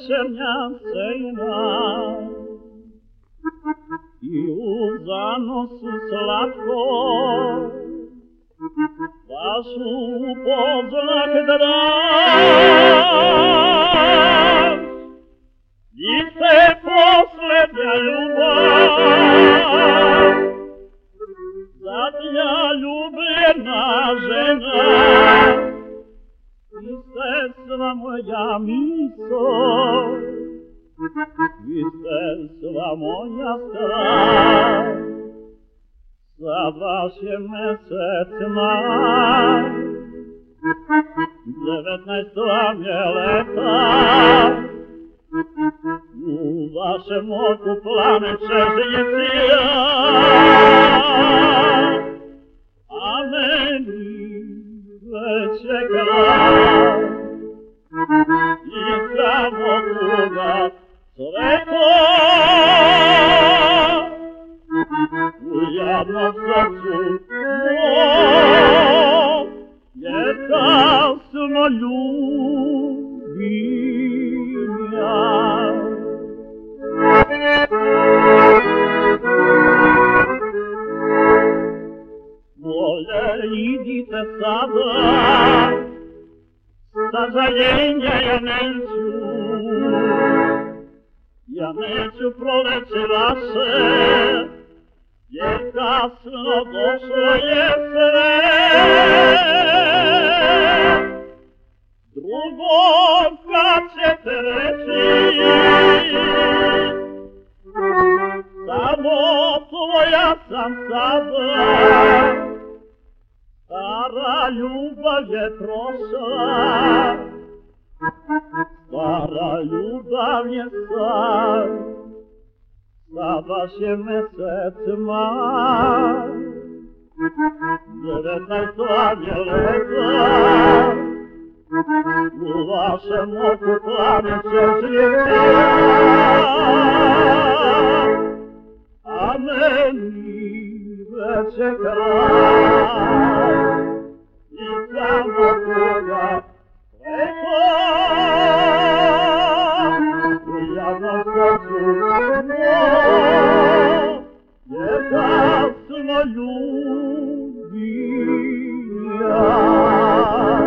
večernja cena i u zanosu slatko baš u poznak draž i se poslednja ljubav, zadnja ljubljena žena, vi ste sva moja misao, vi ste sva moja strast. Sad vaš je mesec maj, 19 vam je leta, u vašem oku planeće živcija, a meni već je kraj i samo tuga svetla. U jadnom srcu mom je kasno ljubim ja. Bolje idite sada, sa žaljenja ja neću proleće vaše, jer kasno došlo je sve. Drugom kad ćete reći, samo tvoja sam sada, stara ljubav je prošla, stara ljubav je sad. Sad vaš je mesec maj, 19 vam je leta, u vašem oku planeće živcija, a meni već je kraj i samo tuga svetla. Ja na srcu mom je kasno ljubim ja.